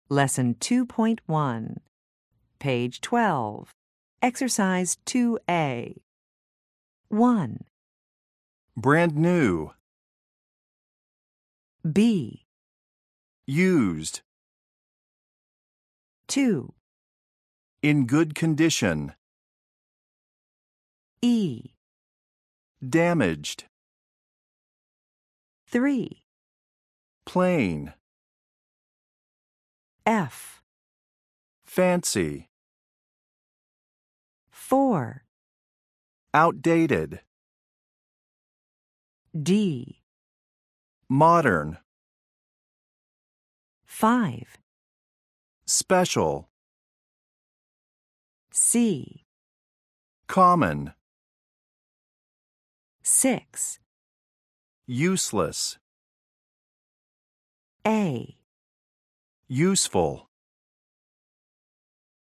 Lesson 2.1, page 12, Exercise 2A. 1. Brand new. B. Used. 2. In good condition. E. Damaged. 3. Plain. F. Fancy. 4. Outdated. D. Modern. 5. Special. C. Common. 6. Useless. A. Useful.